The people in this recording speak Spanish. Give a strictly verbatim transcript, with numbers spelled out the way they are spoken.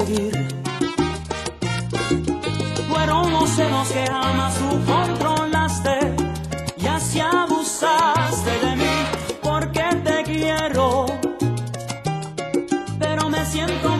seguir. Fueron los celos que jamás tú controlaste y así abusaste de mí porque te quiero, pero me siento